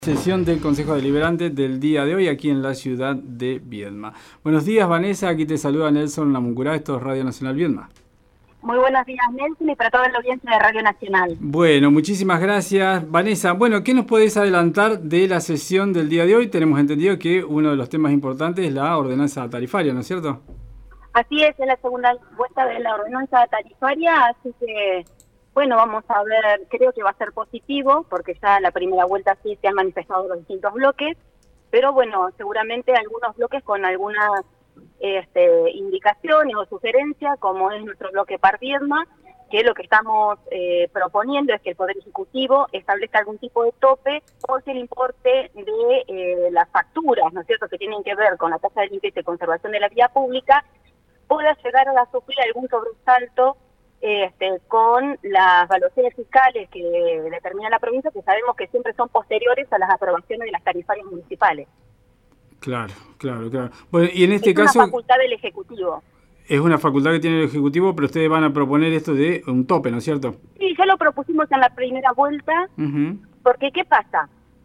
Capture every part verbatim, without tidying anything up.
Sesión del Consejo Deliberante del día de hoy aquí en la ciudad de Viedma. Buenos días, Vanessa, aquí te saluda Nelson Lamuncurá, esto es Radio Nacional Viedma. Muy buenos días, Nelson, y para toda la audiencia de Radio Nacional. Bueno, muchísimas gracias, Vanessa. Bueno, ¿qué nos podés adelantar de la sesión del día de hoy? Tenemos entendido que uno de los temas importantes es la ordenanza tarifaria, ¿no es cierto? Así es, es la segunda vuelta de la ordenanza tarifaria, así que, bueno, vamos a ver, creo que va a ser positivo, porque ya la primera vuelta sí se han manifestado los distintos bloques, pero bueno, seguramente algunos bloques con algunas este, indicaciones o sugerencias, como es nuestro bloque Par Viedma, que lo que estamos eh, proponiendo es que el Poder Ejecutivo establezca algún tipo de tope porque el importe de eh, las facturas, ¿no es cierto?, que tienen que ver con la tasa de limpieza y conservación de la vía pública, pueda llegar a sufrir algún sobresalto este, con las evaluaciones fiscales que determina la provincia, que sabemos que siempre son posteriores a las aprobaciones de las tarifarias municipales. Claro, claro, claro. Bueno, y en este es caso... una facultad del Ejecutivo. Es una facultad que tiene el Ejecutivo, pero ustedes van a proponer esto de un tope, ¿no es cierto? Sí, ya lo propusimos en la primera vuelta, uh-huh. Porque ¿qué pasa?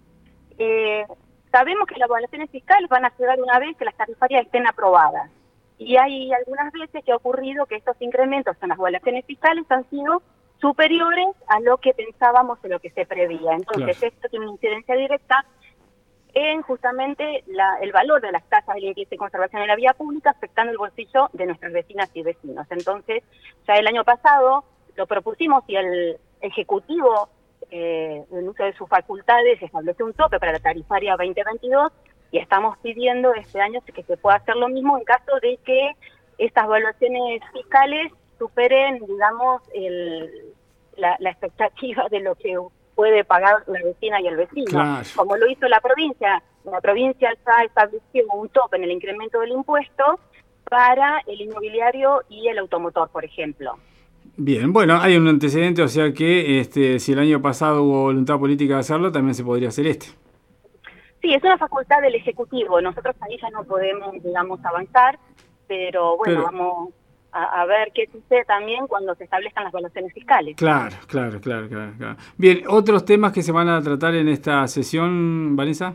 Eh, sabemos que las evaluaciones fiscales van a llegar una vez que las tarifarias estén aprobadas. Y hay algunas veces que ha ocurrido que estos incrementos en las evaluaciones fiscales han sido superiores a lo que pensábamos o lo que se prevía. Entonces, claro, esto tiene una incidencia directa en justamente la, el valor de las tasas de limpieza y conservación de la vía pública, afectando el bolsillo de nuestras vecinas y vecinos. Entonces, ya el año pasado lo propusimos y el Ejecutivo, eh, en uso de sus facultades, estableció un tope para la tarifaria veinte veintidós, y estamos pidiendo este año que se pueda hacer lo mismo en caso de que estas evaluaciones fiscales superen, digamos, el, la, la expectativa de lo que puede pagar la vecina y el vecino. Claro. Como lo hizo la provincia, la provincia ya estableció un tope en el incremento del impuesto para el inmobiliario y el automotor, por ejemplo. Bien, bueno, hay un antecedente, o sea que este, si el año pasado hubo voluntad política de hacerlo, también se podría hacer este. Sí, es una facultad del Ejecutivo. Nosotros ahí ya no podemos, digamos, avanzar, pero bueno, pero, vamos a, a ver qué sucede también cuando se establezcan las evaluaciones fiscales. Claro, claro, claro, claro, claro. Bien, ¿otros temas que se van a tratar en esta sesión, Vanessa?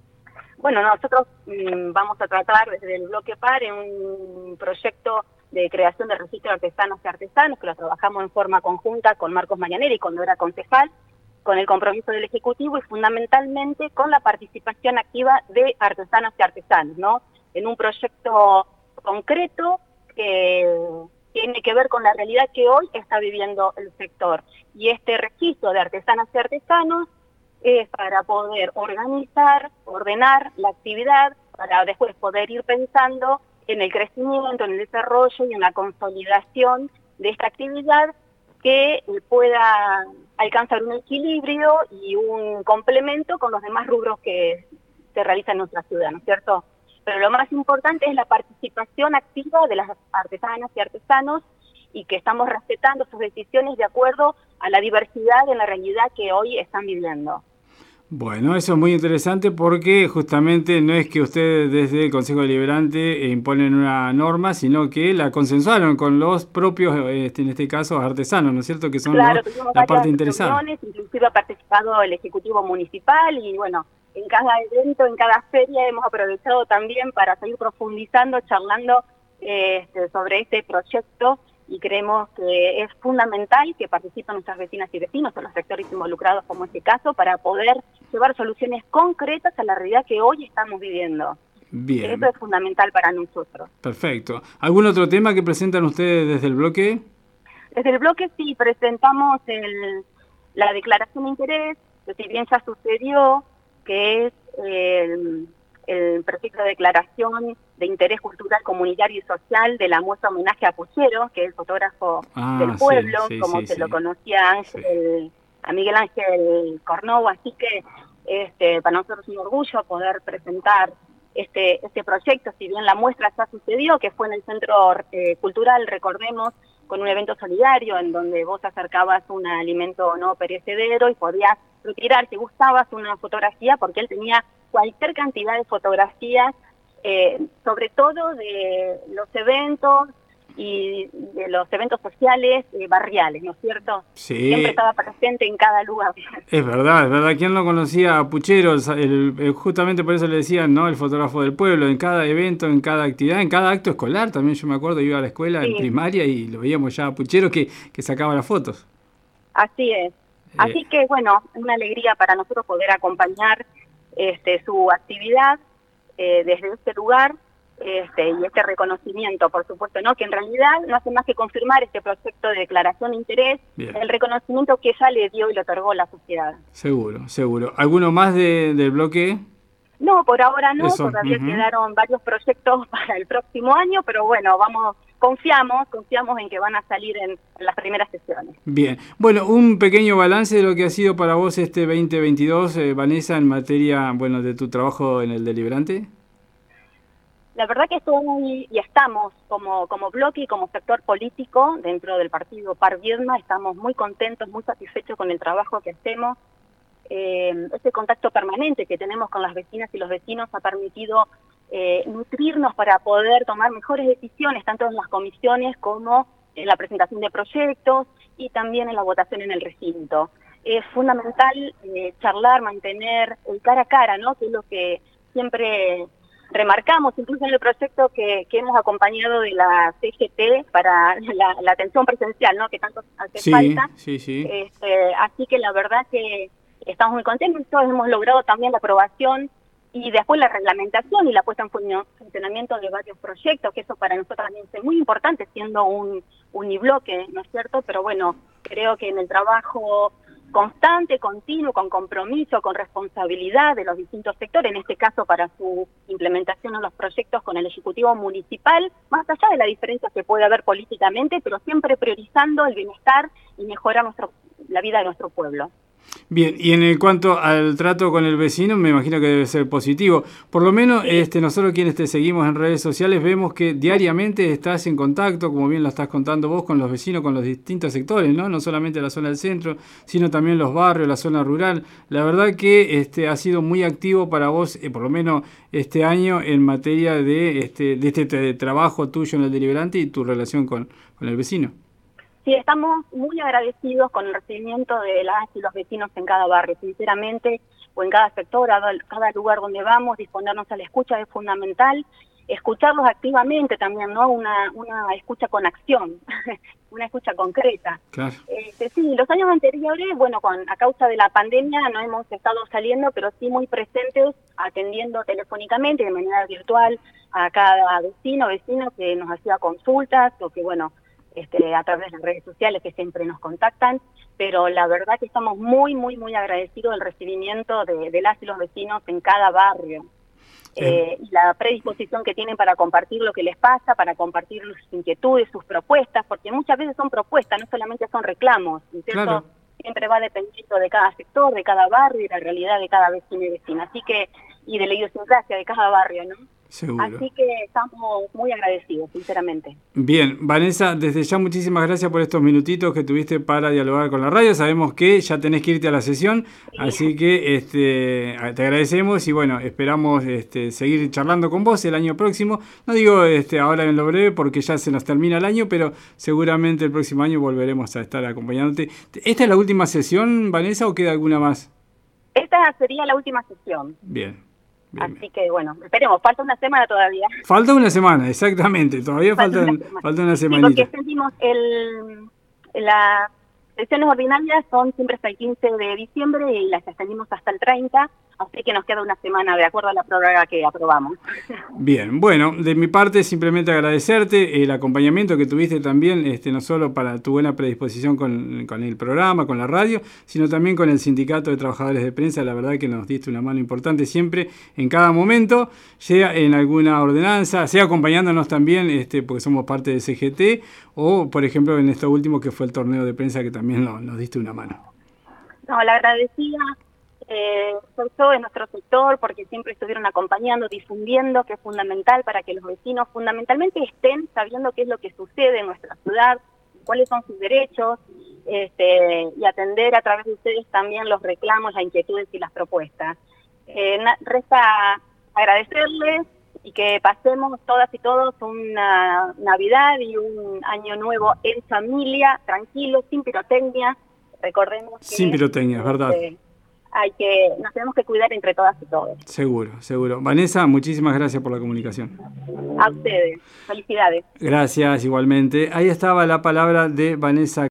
Bueno, nosotros mmm, vamos a tratar desde el bloque Par en un proyecto de creación de registro de artesanos y artesanos, que lo trabajamos en forma conjunta con Marcos Mañaneri cuando era concejal, con el compromiso del Ejecutivo y fundamentalmente con la participación activa de artesanas y artesanos, ¿no? En un proyecto concreto que tiene que ver con la realidad que hoy está viviendo el sector. Y este registro de artesanas y artesanos es para poder organizar, ordenar la actividad, para después poder ir pensando en el crecimiento, en el desarrollo y en la consolidación de esta actividad que pueda alcanzar un equilibrio y un complemento con los demás rubros que se realizan en nuestra ciudad, ¿no es cierto? Pero lo más importante es la participación activa de las artesanas y artesanos y que estamos respetando sus decisiones de acuerdo a la diversidad en la realidad que hoy están viviendo. Bueno, eso es muy interesante porque justamente no es que ustedes desde el Consejo Deliberante imponen una norma, sino que la consensuaron con los propios, este, en este caso, artesanos, ¿no es cierto? Que son claro, los, la parte interesada. Inclusive ha participado el Ejecutivo Municipal y bueno, en cada evento, en cada feria hemos aprovechado también para seguir profundizando, charlando eh, sobre este proyecto y creemos que es fundamental que participen nuestras vecinas y vecinos o los sectores involucrados como este caso para poder llevar soluciones concretas a la realidad que hoy estamos viviendo. Bien. Eso es fundamental para nosotros. Perfecto. ¿Algún otro tema que presentan ustedes desde el bloque? Desde el bloque sí, presentamos el, la declaración de interés, que si bien ya sucedió, que es el, el proyecto de declaración de interés cultural, comunitario y social de la muestra homenaje a Puchero, que es el fotógrafo ah, del pueblo, sí, sí, como sí, se sí. lo conocía Ángel, sí. a Miguel Ángel Cornau, así que este, para nosotros es un orgullo poder presentar este, este proyecto, si bien la muestra ya sucedió, que fue en el Centro eh, Cultural, recordemos, con un evento solidario en donde vos acercabas un alimento no perecedero y podías retirar, si gustabas, una fotografía, porque él tenía cualquier cantidad de fotografías, eh, sobre todo de los eventos y de los eventos sociales eh, barriales, ¿no es cierto? Sí. Siempre estaba presente en cada lugar. Es verdad, es verdad. ¿Quién no conocía a Puchero? El, el, el, justamente por eso le decían, ¿no? El fotógrafo del pueblo, en cada evento, en cada actividad, en cada acto escolar. También yo me acuerdo, iba a la escuela Sí. en primaria y lo veíamos ya a Puchero que, que sacaba las fotos. Así es. Así eh. que, bueno, una alegría para nosotros poder acompañar este, su actividad eh, desde este lugar. Este, y este reconocimiento, por supuesto, ¿no? Que en realidad no hace más que confirmar este proyecto de declaración de interés, Bien. el reconocimiento que ya le dio y le otorgó la sociedad. Seguro, seguro. ¿Alguno más de, del bloque? No, por ahora no, Eso. todavía uh-huh. quedaron varios proyectos para el próximo año, pero bueno, vamos, confiamos, confiamos en que van a salir en, en las primeras sesiones. Bien, bueno, un pequeño balance de lo que ha sido para vos este veinte veintidós, eh, Vanessa, en materia, bueno, de tu trabajo en el Deliberante. La verdad que estoy y estamos como, como bloque y como sector político dentro del partido Par Viedma, estamos muy contentos, muy satisfechos con el trabajo que hacemos. Eh, ese contacto permanente que tenemos con las vecinas y los vecinos ha permitido eh, nutrirnos para poder tomar mejores decisiones, tanto en las comisiones como en la presentación de proyectos y también en la votación en el recinto. Es fundamental eh, charlar, mantener el cara a cara, ¿no? Que es lo que siempre remarcamos, incluso en el proyecto que, que hemos acompañado de la C G T para la, la atención presencial, ¿no? Que tanto hace sí, falta. Sí, sí. Este, así que la verdad que estamos muy contentos. Todos hemos logrado también la aprobación y después la reglamentación y la puesta en funcionamiento de varios proyectos, que eso para nosotros también es muy importante, siendo un unibloque, ¿no es cierto? Pero bueno, creo que en el trabajo constante, continuo, con compromiso, con responsabilidad de los distintos sectores, en este caso para su implementación en los proyectos con el Ejecutivo Municipal, más allá de la diferencia que puede haber políticamente, pero siempre priorizando el bienestar y mejorar nuestro, la vida de nuestro pueblo. Bien, y en el cuanto al trato con el vecino, me imagino que debe ser positivo. Por lo menos, sí. este, nosotros quienes te seguimos en redes sociales vemos que diariamente estás en contacto, como bien lo estás contando vos, con los vecinos, con los distintos sectores, ¿no? No solamente la zona del centro, sino también los barrios, la zona rural. La verdad que este, ha sido muy activo para vos, eh, por lo menos este año, en materia de este, de este de trabajo tuyo en el Deliberante y tu relación con, con el vecino. Sí, estamos muy agradecidos con el recibimiento de las y los vecinos en cada barrio, sinceramente, o en cada sector, a cada lugar donde vamos, disponernos a la escucha es fundamental, escucharlos activamente también, ¿no? Una, una escucha con acción, una escucha concreta. Claro. Este, sí, los años anteriores, bueno, con a causa de la pandemia no hemos estado saliendo, pero sí muy presentes, atendiendo telefónicamente, de manera virtual, a cada vecino, vecino que nos hacía consultas, o que, bueno, Este, a través de las redes sociales que siempre nos contactan, pero la verdad que estamos muy, muy, muy agradecidos del recibimiento de, de las y los vecinos en cada barrio. Sí. Eh, y la predisposición que tienen para compartir lo que les pasa, para compartir sus inquietudes, sus propuestas, porque muchas veces son propuestas, no solamente son reclamos, ¿cierto? Claro. Siempre va dependiendo de cada sector, de cada barrio y la realidad de cada vecino y vecina, así que, y de la idiosincrasia de cada barrio, ¿no? Seguro. Así que estamos muy agradecidos, sinceramente. Bien, Vanessa, desde ya muchísimas gracias por estos minutitos que tuviste para dialogar con la radio. Sabemos que ya tenés que irte a la sesión, sí. Así que este, te agradecemos y bueno, esperamos este, seguir charlando con vos el año próximo. No digo este, ahora en lo breve porque ya se nos termina el año, pero seguramente el próximo año volveremos a estar acompañándote. ¿Esta es la última sesión, Vanessa, o queda alguna más? Esta sería la última sesión. Bien. Bien, Así que bueno, esperemos, falta una semana todavía. Falta una semana, exactamente, todavía falta, falta, una, semana. falta una semanita. Sí, porque sentimos el, las sesiones ordinarias son siempre hasta el quince de diciembre y las extendimos hasta el treinta, así que nos queda una semana de acuerdo a la prórroga que aprobamos. Bien, bueno, de mi parte simplemente agradecerte el acompañamiento que tuviste también, este, no solo para tu buena predisposición con, con el programa, con la radio, sino también con el Sindicato de Trabajadores de Prensa. La verdad que nos diste una mano importante siempre, en cada momento, sea en alguna ordenanza, sea acompañándonos también, este, porque somos parte del C G T, o por ejemplo en esto último que fue el torneo de prensa que también lo, nos diste una mano. No, la agradecida. Eh, sobre todo en nuestro sector, porque siempre estuvieron acompañando, difundiendo, que es fundamental para que los vecinos fundamentalmente estén sabiendo qué es lo que sucede en nuestra ciudad, cuáles son sus derechos, este, y atender a través de ustedes también los reclamos, las inquietudes y las propuestas. Eh, resta agradecerles y que pasemos todas y todos una Navidad y un Año Nuevo en familia, tranquilo, sin pirotecnia. Recordemos que sin pirotecnia, es verdad. Eh, hay que, nos tenemos que cuidar entre todas y todos. Seguro, seguro. Vanessa, muchísimas gracias por la comunicación. A ustedes, felicidades. Gracias, igualmente. Ahí estaba la palabra de Vanessa.